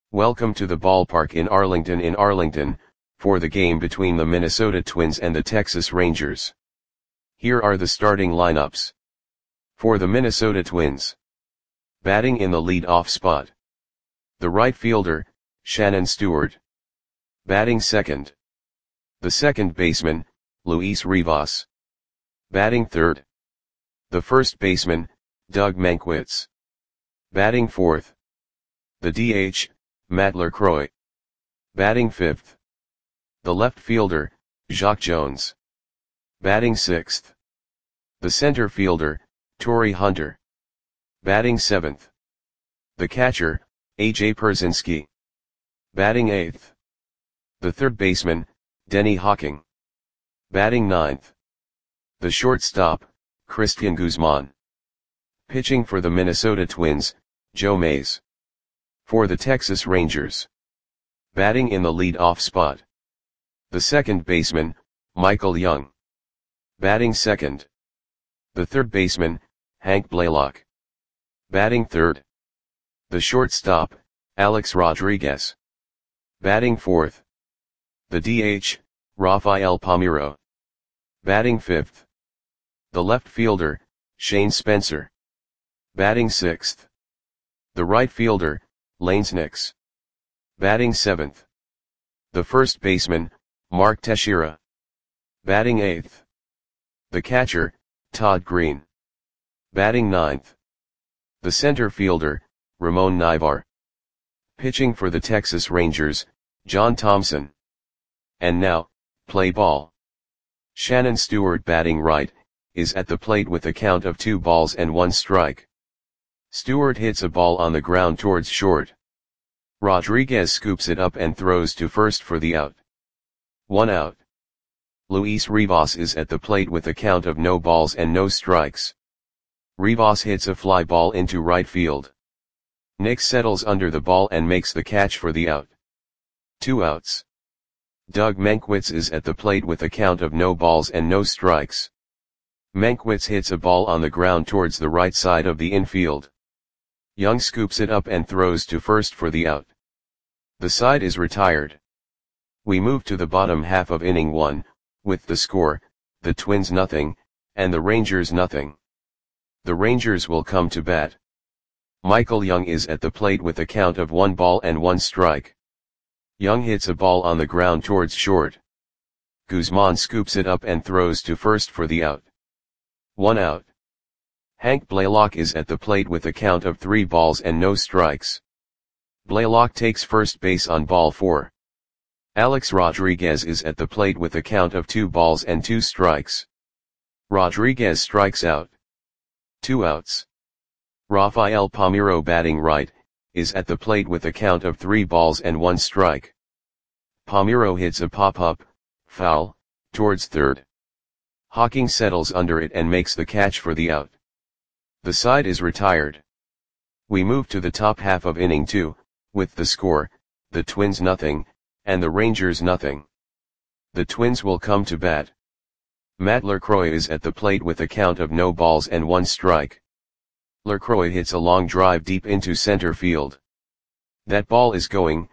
Welcome to the ballpark in Arlington, for the game between the Minnesota Twins and the Texas Rangers. Here are the starting lineups. For the Minnesota Twins. Batting in the lead-off spot. The right fielder, Shannon Stewart. Batting second. The second baseman, Luis Rivas. Batting third. The first baseman, Doug Mankiewicz. Batting fourth. The DH, Matt LaCroix. Batting fifth. The left fielder, Jacque Jones. Batting sixth. The center fielder, Torii Hunter. Batting seventh. The catcher, A.J. Pierzynski. Batting eighth. The third baseman, Denny Hawking. Batting ninth. The shortstop, Cristian Guzman. Pitching for the Minnesota Twins, Joe Mays. For the Texas Rangers. Batting in the lead-off spot. The second baseman, Michael Young. Batting second. The third baseman, Hank Blaylock. Batting third. The shortstop, Alex Rodriguez. Batting fourth. The DH, Rafael Palmeiro. Batting fifth. The left fielder, Shane Spencer. Batting sixth. The right fielder, Lanes Nix. Batting seventh. The first baseman, Mark Teixeira. Batting eighth. The catcher, Todd Green. Batting ninth. The center fielder, Ramon Nivar. Pitching for the Texas Rangers, John Thompson. And now, play ball. Shannon Stewart batting right, is at the plate with a count of 2 balls and 1 strike. Stewart hits a ball on the ground towards short. Rodriguez scoops it up and throws to first for the out. 1 out. Luis Rivas is at the plate with a count of no balls and no strikes. Rivas hits a fly ball into right field. Nix settles under the ball and makes the catch for the out. 2 outs. Doug Mankiewicz is at the plate with a count of no balls and no strikes. Mankiewicz hits a ball on the ground towards the right side of the infield. Young scoops it up and throws to first for the out. The side is retired. We move to the bottom half of inning 1, with the score, the Twins nothing, and the Rangers nothing. The Rangers will come to bat. Michael Young is at the plate with a count of 1 ball and 1 strike. Young hits a ball on the ground towards short. Guzman scoops it up and throws to first for the out. 1 out. Hank Blaylock is at the plate with a count of 3 balls and no strikes. Blaylock takes first base on ball 4. Alex Rodriguez is at the plate with a count of 2 balls and 2 strikes. Rodriguez strikes out. 2 outs. Rafael Palmeiro batting right, is at the plate with a count of 3 balls and 1 strike. Palmeiro hits a pop-up, foul, towards third. Hawking settles under it and makes the catch for the out. The side is retired. We move to the top half of inning 2, with the score, the Twins nothing, and the Rangers nothing. The Twins will come to bat. Matt LaCroix is at the plate with a count of no balls and 1 strike. LaCroix hits a long drive deep into center field. That ball is gone.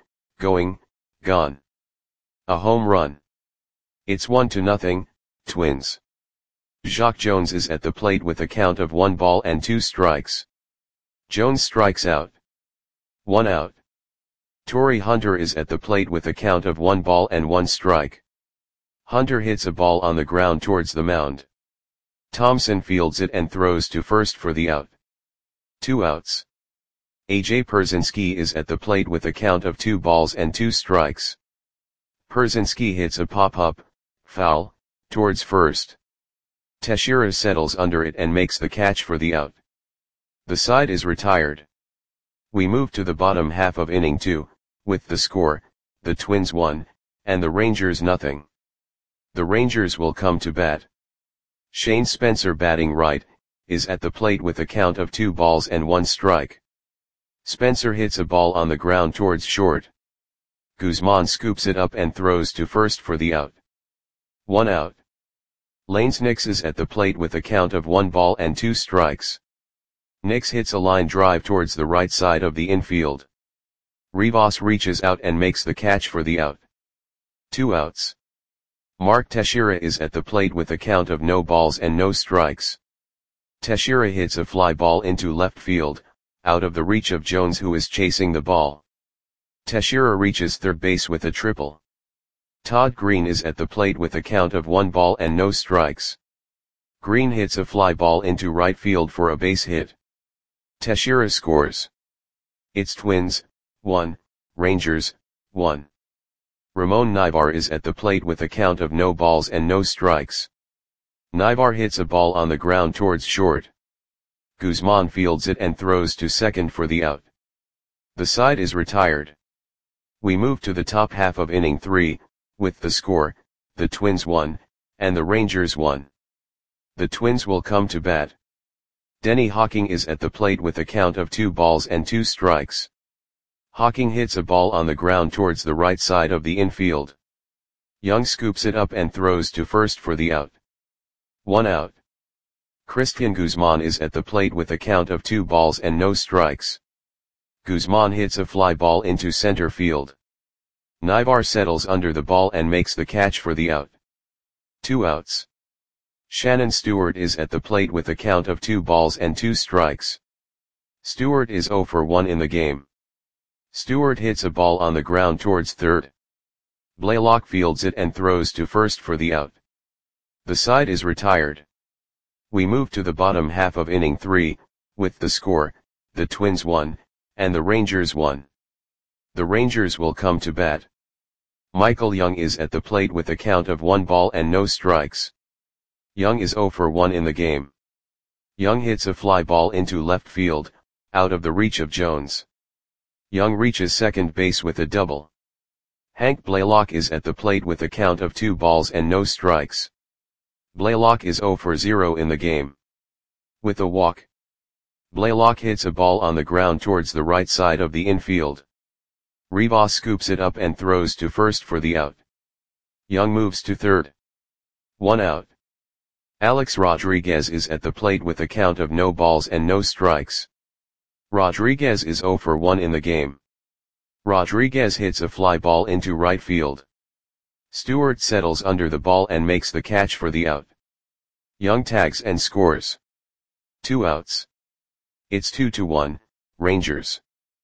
A home run. It's 1-0, Twins. Jacque Jones is at the plate with a count of 1 ball and 2 strikes. Jones strikes out. 1 out. Torii Hunter is at the plate with a count of 1 ball and 1 strike. Hunter hits a ball on the ground towards the mound. Thompson fields it and throws to first for the out. 2 outs. A.J. Pierzynski is at the plate with a count of 2 balls and 2 strikes. Pierzynski hits a pop-up, foul, towards first. Teixeira settles under it and makes the catch for the out. The side is retired. We move to the bottom half of inning 2, with the score, the Twins 1, and the Rangers nothing. The Rangers will come to bat. Shane Spencer batting right, is at the plate with a count of 2 balls and 1 strike. Spencer hits a ball on the ground towards short. Guzman scoops it up and throws to first for the out. 1 out. Lanes Nix is at the plate with a count of 1 ball and 2 strikes. Nix hits a line drive towards the right side of the infield. Rivas reaches out and makes the catch for the out. 2 outs. Mark Teixeira is at the plate with a count of no balls and no strikes. Teixeira hits a fly ball into left field, out of the reach of Jones, who is chasing the ball. Teixeira reaches third base with a triple. Todd Green is at the plate with a count of 1 ball and no strikes. Green hits a fly ball into right field for a base hit. Teixeira scores. It's Twins, 1, Rangers, 1. Ramon Nivar is at the plate with a count of no balls and no strikes. Nivar hits a ball on the ground towards short. Guzman fields it and throws to second for the out. The side is retired. We move to the top half of inning 3, with the score, the Twins 1, and the Rangers 1. The Twins will come to bat. Denny Hawking is at the plate with a count of 2 balls and 2 strikes. Hawking hits a ball on the ground towards the right side of the infield. Young scoops it up and throws to first for the out. 1 out. Christian Guzman is at the plate with a count of 2 balls and no strikes. Guzman hits a fly ball into center field. Nivar settles under the ball and makes the catch for the out. 2 outs. Shannon Stewart is at the plate with a count of 2 balls and 2 strikes. Stewart is 0 for 1 in the game. Stewart hits a ball on the ground towards third. Blaylock fields it and throws to first for the out. The side is retired. We move to the bottom half of inning 3, with the score, the Twins 1, and the Rangers 1. The Rangers will come to bat. Michael Young is at the plate with a count of 1 ball and no strikes. Young is 0 for 1 in the game. Young hits a fly ball into left field, out of the reach of Jones. Young reaches second base with a double. Hank Blaylock is at the plate with a count of 2 balls and no strikes. Blaylock is 0 for 0 in the game. With a walk, Blaylock hits a ball on the ground towards the right side of the infield. Rivas scoops it up and throws to first for the out. Young moves to third. 1 out. Alex Rodriguez is at the plate with a count of no balls and no strikes. Rodriguez is 0 for 1 in the game. Rodriguez hits a fly ball into right field. Stewart settles under the ball and makes the catch for the out. Young tags and scores. 2 outs. It's 2-1, Rangers.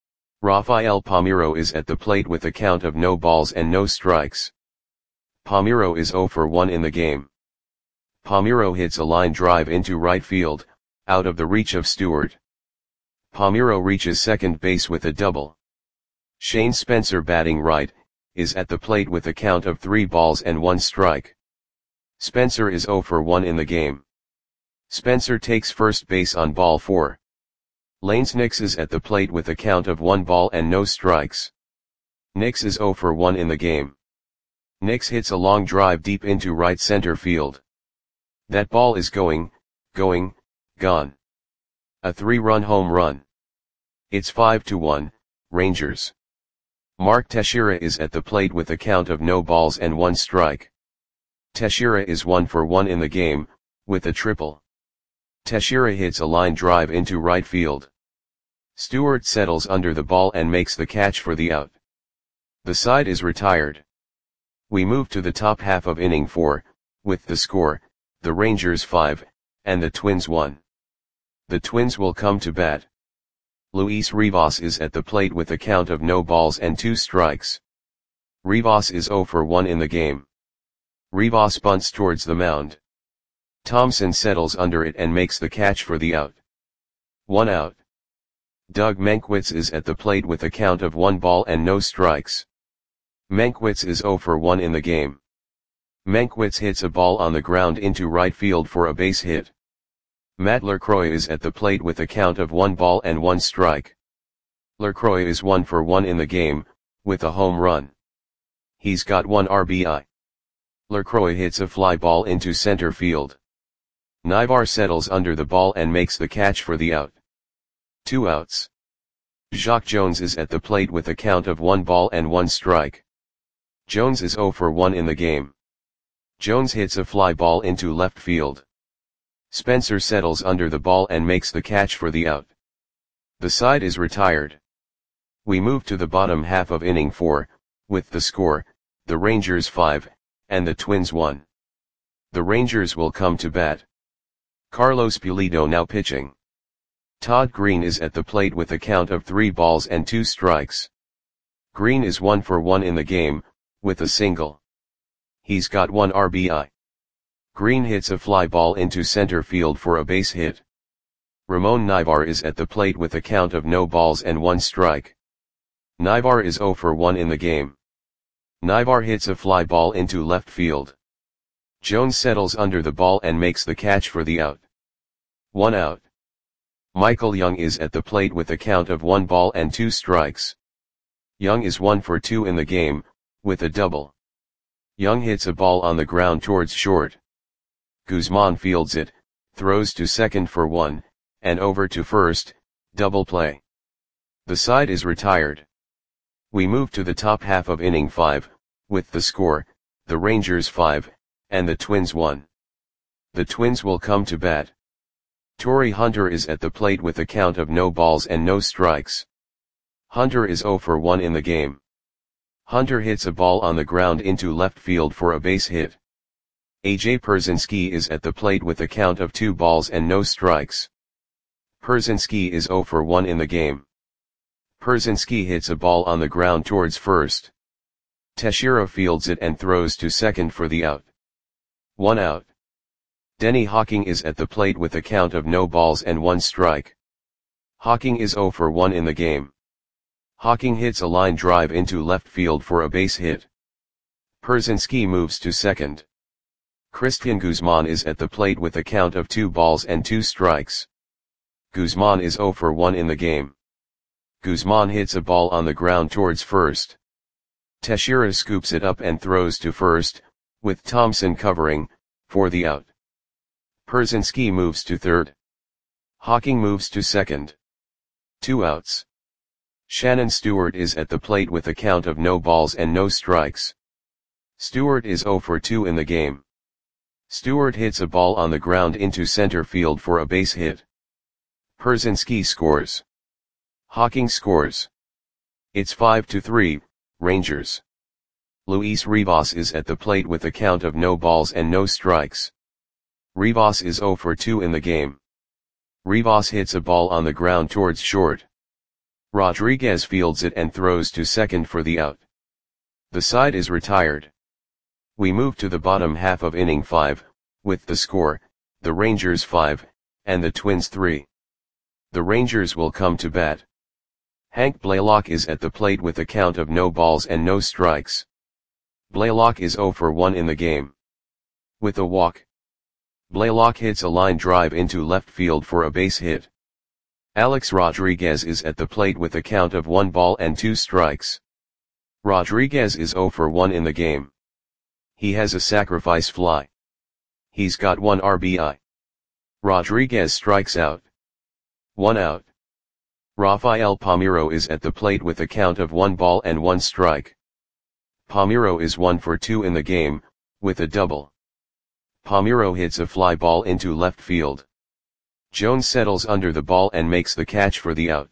Rafael Palmeiro is at the plate with a count of no balls and no strikes. Palmeiro is 0 for 1 in the game. Palmeiro hits a line drive into right field, out of the reach of Stewart. Palmeiro reaches second base with a double. Shane Spencer, batting right, is at the plate with a count of 3 balls and 1 strike. Spencer is 0 for 1 in the game. Spencer takes first base on ball 4. Lanes Nix is at the plate with a count of 1 ball and no strikes. Nix is 0 for 1 in the game. Nix hits a long drive deep into right center field. That ball is gone. A 3-run home run. It's 5-1, Rangers. Mark Teixeira is at the plate with a count of no balls and 1 strike. Teixeira is 1 for 1 in the game, with a triple. Teixeira hits a line drive into right field. Stewart settles under the ball and makes the catch for the out. The side is retired. We move to the top half of inning 4, with the score, the Rangers 5, and the Twins 1. The Twins will come to bat. Luis Rivas is at the plate with a count of no balls and 2 strikes. Rivas is 0 for 1 in the game. Rivas bunts towards the mound. Thompson settles under it and makes the catch for the out. 1 out. Doug Mankiewicz is at the plate with a count of 1 ball and no strikes. Mankiewicz is 0 for 1 in the game. Mankiewicz hits a ball on the ground into right field for a base hit. Matt LaCroix is at the plate with a count of 1 ball and 1 strike. LaCroix is 1 for 1 in the game, with a home run. He's got 1 RBI. LaCroix hits a fly ball into center field. Nivar settles under the ball and makes the catch for the out. 2 outs. Jacque Jones is at the plate with a count of 1 ball and 1 strike. Jones is 0 for 1 in the game. Jones hits a fly ball into left field. Spencer settles under the ball and makes the catch for the out. The side is retired. We move to the bottom half of inning 4, with the score, the Rangers 5, and the Twins 1. The Rangers will come to bat. Carlos Pulido now pitching. Todd Green is at the plate with a count of 3 balls and 2 strikes. Green is 1 for 1 in the game, with a single. He's got 1 RBI. Green hits a fly ball into center field for a base hit. Ramon Nivar is at the plate with a count of no balls and 1 strike. Nivar is 0 for 1 in the game. Nivar hits a fly ball into left field. Jones settles under the ball and makes the catch for the out. 1 out. Michael Young is at the plate with a count of 1 ball and 2 strikes. Young is 1 for 2 in the game, with a double. Young hits a ball on the ground towards short. Guzman fields it, throws to second for 1, and over to first, double play. The side is retired. We move to the top half of inning 5, with the score, the Rangers 5, and the Twins 1. The Twins will come to bat. Torrey Hunter is at the plate with a count of no balls and no strikes. Hunter is 0 for 1 in the game. Hunter hits a ball on the ground into left field for a base hit. AJ Pierzynski is at the plate with a count of 2 balls and no strikes. Pierzynski is 0 for 1 in the game. Pierzynski hits a ball on the ground towards first. Teixeira fields it and throws to second for the out. 1 out. Denny Hawking is at the plate with a count of no balls and 1 strike. Hawking is 0 for 1 in the game. Hawking hits a line drive into left field for a base hit. Pierzynski moves to second. Christian Guzman is at the plate with a count of 2 balls and 2 strikes. Guzman is 0 for 1 in the game. Guzman hits a ball on the ground towards first. Teixeira scoops it up and throws to first, with Thompson covering, for the out. Pierzynski moves to third. Hawking moves to second. 2 outs. Shannon Stewart is at the plate with a count of no balls and no strikes. Stewart is 0 for 2 in the game. Stewart hits a ball on the ground into center field for a base hit. Pierzynski scores. Hawking scores. It's 5-3, Rangers. Luis Rivas is at the plate with a count of no balls and no strikes. Rivas is 0 for 2 in the game. Rivas hits a ball on the ground towards short. Rodriguez fields it and throws to second for the out. The side is retired. We move to the bottom half of inning 5, with the score, the Rangers 5, and the Twins 3. The Rangers will come to bat. Hank Blaylock is at the plate with a count of no balls and no strikes. Blaylock is 0 for 1 in the game. With a walk. Blaylock hits a line drive into left field for a base hit. Alex Rodriguez is at the plate with a count of 1 ball and 2 strikes. Rodriguez is 0 for 1 in the game. He has a sacrifice fly. He's got 1 RBI. Rodriguez strikes out. 1 out. Rafael Palmeiro is at the plate with a count of 1 ball and 1 strike. Palmeiro is 1 for 2 in the game, with a double. Palmeiro hits a fly ball into left field. Jones settles under the ball and makes the catch for the out.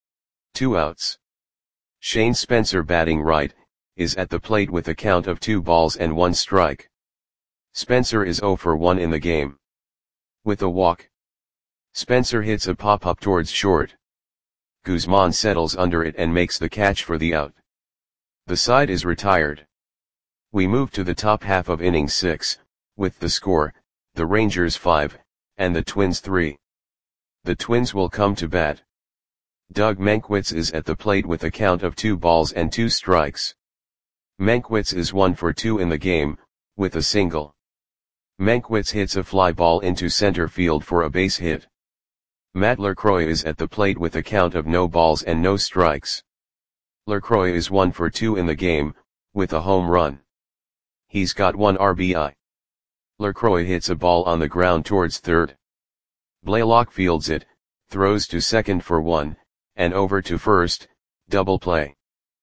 2 outs. Shane Spencer, batting right, is at the plate with a count of 2 balls and 1 strike. Spencer is 0 for 1 in the game. With a walk. Spencer hits a pop-up towards short. Guzman settles under it and makes the catch for the out. The side is retired. We move to the top half of inning 6, with the score, the Rangers 5, and the Twins 3. The Twins will come to bat. Doug Mankiewicz is at the plate with a count of 2 balls and 2 strikes. Mankiewicz is 1 for 2 in the game, with a single. Mankiewicz hits a fly ball into center field for a base hit. Matt LaCroix is at the plate with a count of no balls and no strikes. LaCroix is 1 for 2 in the game, with a home run. He's got 1 RBI. LaCroix hits a ball on the ground towards third. Blaylock fields it, throws to second for 1, and over to first, double play.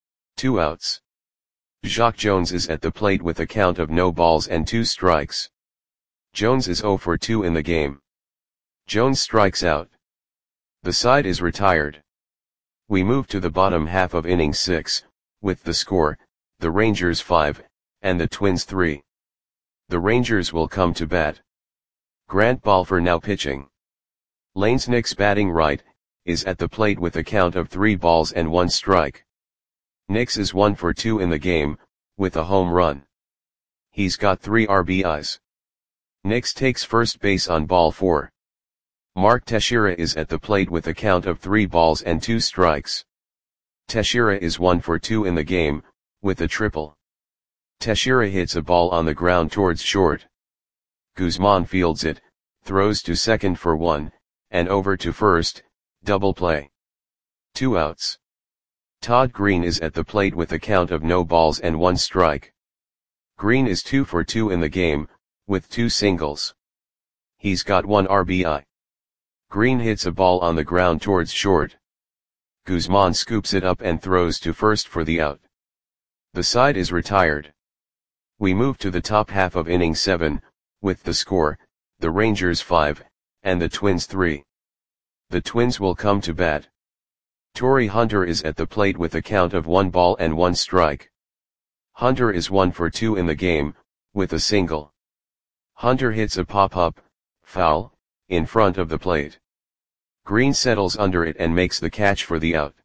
2 outs. Jacque Jones is at the plate with a count of no balls and 2 strikes. Jones is 0 for 2 in the game. Jones strikes out. The side is retired. We move to the bottom half of inning 6, with the score, the Rangers 5, and the Twins 3. The Rangers will come to bat. Grant Balfour now pitching. Lanes Nix batting right, is at the plate with a count of 3 balls and 1 strike. Nix is 1 for 2 in the game, with a home run. He's got 3 RBIs. Nix takes first base on ball 4. Mark Teixeira is at the plate with a count of 3 balls and 2 strikes. Teixeira is 1 for 2 in the game, with a triple. Teixeira hits a ball on the ground towards short. Guzman fields it, throws to second for 1, and over to first, double play. 2 outs. Todd Green is at the plate with a count of no balls and 1 strike. Green is 2 for 2 in the game, with 2 singles. He's got 1 RBI. Green hits a ball on the ground towards short. Guzman scoops it up and throws to first for the out. The side is retired. We move to the top half of inning 7, with the score, the Rangers 5, and the Twins 3. The Twins will come to bat. Torrey Hunter is at the plate with a count of 1 ball and 1 strike. Hunter is 1 for 2 in the game, with a single. Hunter hits a pop-up, foul, in front of the plate. Green settles under it and makes the catch for the out.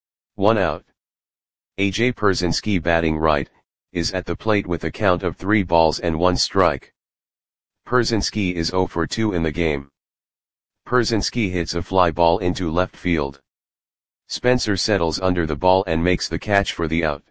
1 out. AJ Pierzynski batting right, is at the plate with a count of 3 balls and 1 strike. Pierzynski is 0 for 2 in the game. Pierzynski hits a fly ball into left field. Spencer settles under the ball and makes the catch for the out.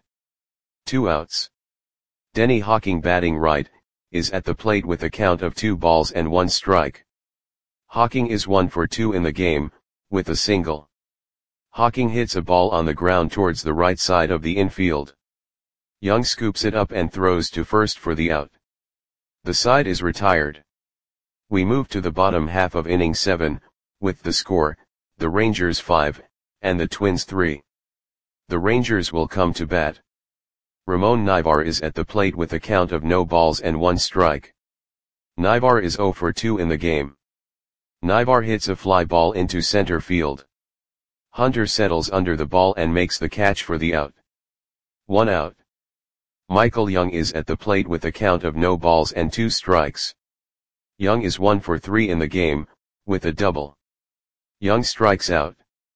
2 outs. Denny Hawking batting right, is at the plate with a count of 2 balls and 1 strike. Hawking is 1 for 2 in the game, with a single. Hawking hits a ball on the ground towards the right side of the infield. Young scoops it up and throws to first for the out. The side is retired. We move to the bottom half of inning 7, with the score, the Rangers 5, and the Twins 3. The Rangers will come to bat. Ramon Nivar is at the plate with a count of no balls and 1 strike. Nivar is 0 for 2 in the game. Nivar hits a fly ball into center field. Hunter settles under the ball and makes the catch for the out. 1 out. Michael Young is at the plate with a count of no balls and 2 strikes. Young is 1 for 3 in the game, with a double. Young strikes out.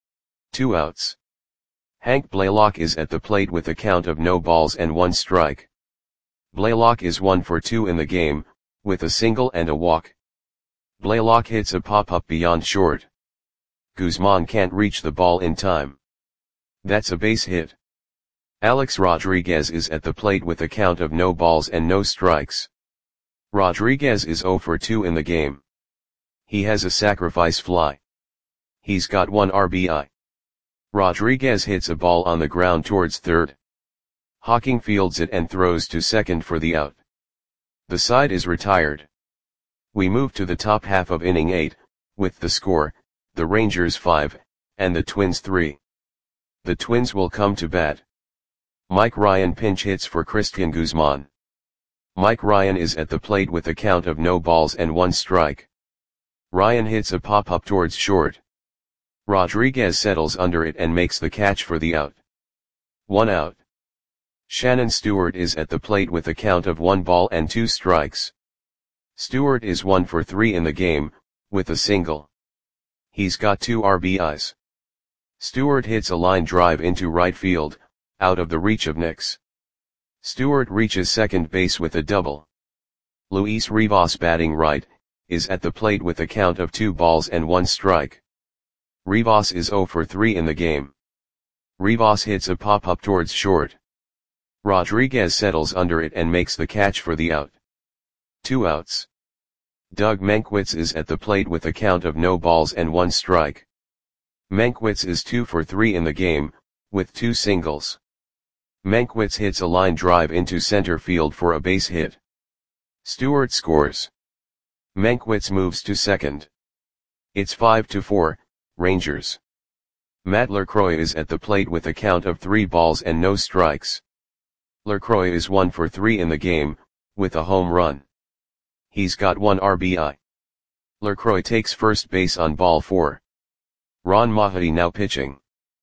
2 outs. Hank Blaylock is at the plate with a count of no balls and 1 strike. Blaylock is 1 for 2 in the game, with a single and a walk. Blaylock hits a pop-up beyond short. Guzman can't reach the ball in time. That's a base hit. Alex Rodriguez is at the plate with a count of no balls and no strikes. Rodriguez is 0 for 2 in the game. He has a sacrifice fly. He's got 1 RBI. Rodriguez hits a ball on the ground towards third. Hawking fields it and throws to second for the out. The side is retired. We move to the top half of inning 8, with the score, the Rangers 5, and the Twins 3. The Twins will come to bat. Mike Ryan pinch hits for Christian Guzman. Mike Ryan is at the plate with a count of no balls and 1 strike. Ryan hits a pop-up towards short. Rodriguez settles under it and makes the catch for the out. 1 out. Shannon Stewart is at the plate with a count of 1 ball and 2 strikes. Stewart is 1 for 3 in the game, with a single. He's got 2 RBIs. Stewart hits a line drive into right field, out of the reach of Nix. Stewart reaches second base with a double. Luis Rivas batting right, is at the plate with a count of 2 balls and 1 strike. Rivas is 0 for 3 in the game. Rivas hits a pop-up towards short. Rodriguez settles under it and makes the catch for the out. 2 outs. Doug Mankiewicz is at the plate with a count of no balls and 1 strike. Mankiewicz is 2 for 3 in the game, with 2 singles. Mankiewicz hits a line drive into center field for a base hit. Stewart scores. Mankiewicz moves to second. It's 5-4, Rangers. Matt LaCroix is at the plate with a count of 3 balls and no strikes. LaCroix is 1 for 3 in the game, with a home run. He's got 1 RBI. LaCroix takes first base on ball 4. Ron Mahadi now pitching.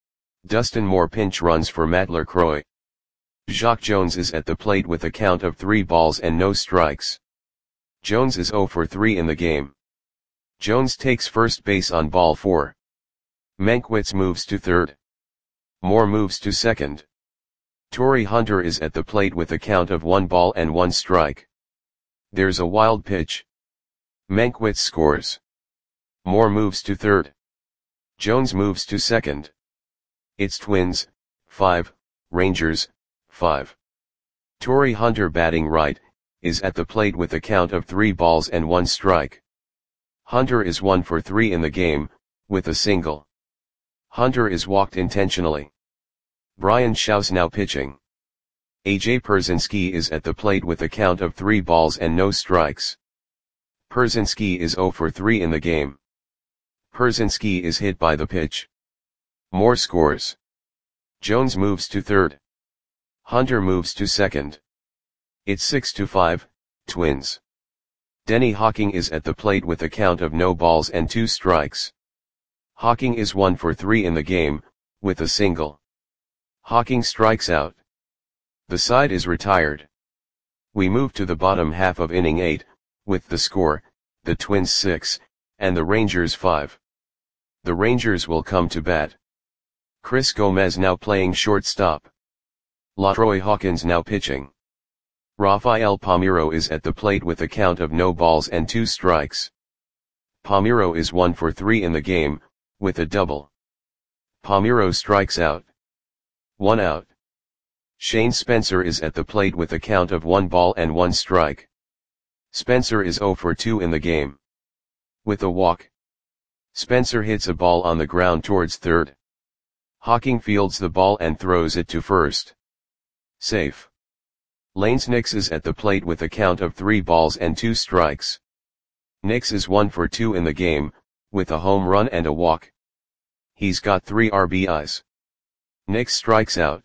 Dustin Moore pinch runs for Matt LaCroix. Jacque Jones is at the plate with a count of 3 balls and no strikes. Jones is 0 for 3 in the game. Jones takes first base on ball 4. Mankiewicz moves to third. Moore moves to second. Torii Hunter is at the plate with a count of 1 ball and 1 strike. There's a wild pitch. Mankiewicz scores. Moore moves to third. Jones moves to second. It's Twins, 5, Rangers, 5. Torii Hunter batting right, is at the plate with a count of 3 balls and 1 strike. Hunter is 1 for 3 in the game, with a single. Hunter is walked intentionally. Bryan Shaw's now pitching. A.J. Pierzynski is at the plate with a count of 3 balls and no strikes. Pierzynski is 0 for 3 in the game. Pierzynski is hit by the pitch. Moore scores. Jones moves to third. Hunter moves to second. It's 6-5, Twins. Denny Hawking is at the plate with a count of no balls and 2 strikes. Hawking is 1 for 3 in the game, with a single. Hawking strikes out. The side is retired. We move to the bottom half of inning 8, with the score, the Twins 6, and the Rangers 5. The Rangers will come to bat. Chris Gomez now playing shortstop. LaTroy Hawkins now pitching. Rafael Palmeiro is at the plate with a count of no balls and 2 strikes. Palmeiro is 1 for 3 in the game, with a double. Palmeiro strikes out. 1 out. Shane Spencer is at the plate with a count of 1 ball and 1 strike. Spencer is 0 for 2 in the game. With a walk. Spencer hits a ball on the ground towards third. Hawking fields the ball and throws it to first. Safe. Lanes Nix is at the plate with a count of 3 balls and 2 strikes. Nix is 1 for 2 in the game, with a home run and a walk. He's got 3 RBIs. Nix strikes out.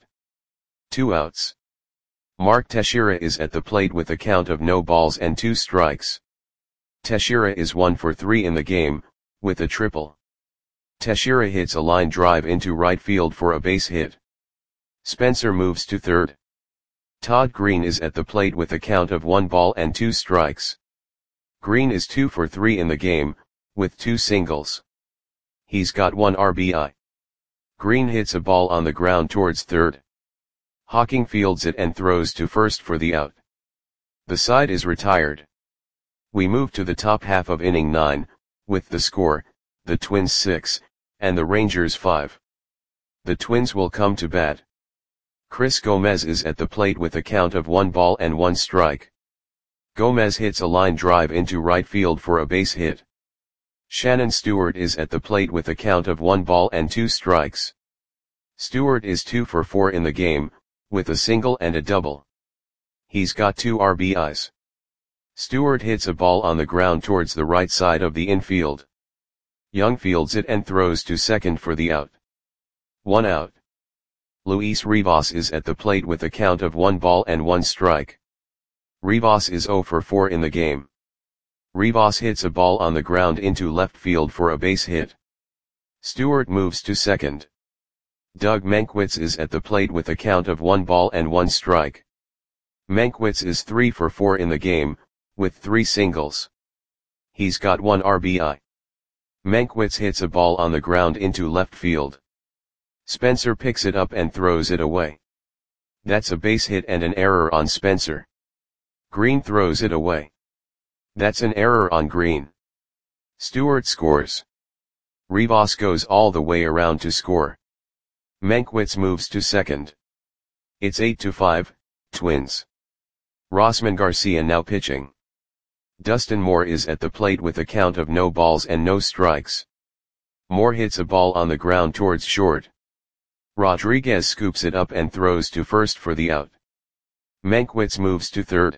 2 outs. Mark Teixeira is at the plate with a count of no balls and 2 strikes. Teixeira is 1 for 3 in the game, with a triple. Teixeira hits a line drive into right field for a base hit. Spencer moves to third. Todd Green is at the plate with a count of 1 ball and 2 strikes. Green is 2 for 3 in the game, with 2 singles. He's got 1 RBI. Green hits a ball on the ground towards third. Hawking fields it and throws to first for the out. The side is retired. We move to the top half of inning 9, with the score, the Twins 6, and the Rangers 5. The Twins will come to bat. Chris Gomez is at the plate with a count of 1 ball and 1 strike. Gomez hits a line drive into right field for a base hit. Shannon Stewart is at the plate with a count of 1 ball and 2 strikes. Stewart is 2 for 4 in the game, with a single and a double. He's got 2 RBIs. Stewart hits a ball on the ground towards the right side of the infield. Young fields it and throws to second for the out. 1 out. Luis Rivas is at the plate with a count of 1 ball and 1 strike. Rivas is 0 for 4 in the game. Rivas hits a ball on the ground into left field for a base hit. Stewart moves to second. Doug Mankiewicz is at the plate with a count of 1 ball and 1 strike. Mankiewicz is 3 for 4 in the game, with 3 singles. He's got 1 RBI. Mankiewicz hits a ball on the ground into left field. Spencer picks it up and throws it away. That's a base hit and an error on Spencer. Green throws it away. That's an error on Green. Stewart scores. Rivas goes all the way around to score. Mankiewicz moves to second. It's 8-5, Twins. Rosman Garcia now pitching. Dustin Moore is at the plate with a count of no balls and no strikes. Moore hits a ball on the ground towards short. Rodriguez scoops it up and throws to first for the out. Mankiewicz moves to third.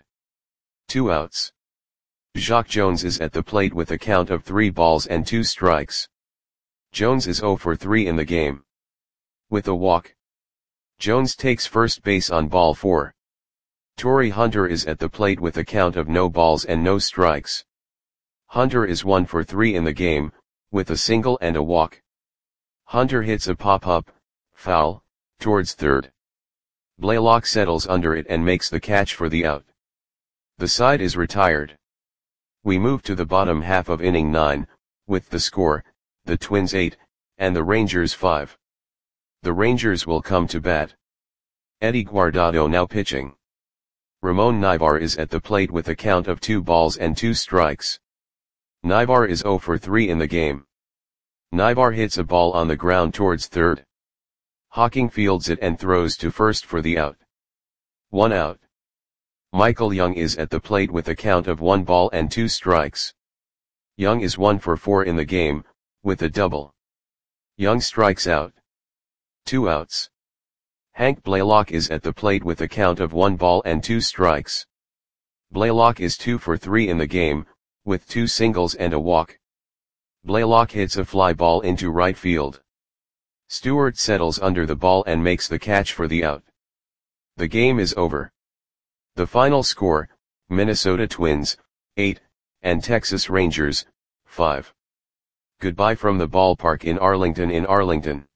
2 outs. Jacque Jones is at the plate with a count of 3 balls and 2 strikes. Jones is 0 for 3 in the game. With a walk. Jones takes first base on ball 4. Torii Hunter is at the plate with a count of no balls and no strikes. Hunter is 1 for 3 in the game, with a single and a walk. Hunter hits a pop-up, Foul, towards third. Blaylock settles under it and makes the catch for the out. The side is retired. We move to the bottom half of inning 9, with the score, the Twins 8, and the Rangers 5. The Rangers will come to bat. Eddie Guardado now pitching. Ramon Nivar is at the plate with a count of 2 balls and 2 strikes. Nivar is 0 for 3 in the game. Nivar hits a ball on the ground towards third. Hawking fields it and throws to first for the out. 1 out. Michael Young is at the plate with a count of 1 ball and 2 strikes. Young is 1 for 4 in the game, with a double. Young strikes out. 2 outs. Hank Blaylock is at the plate with a count of 1 ball and 2 strikes. Blaylock is 2 for 3 in the game, with 2 singles and a walk. Blaylock hits a fly ball into right field. Stewart settles under the ball and makes the catch for the out. The game is over. The final score, Minnesota Twins, 8, and Texas Rangers, 5. Goodbye from the ballpark in Arlington.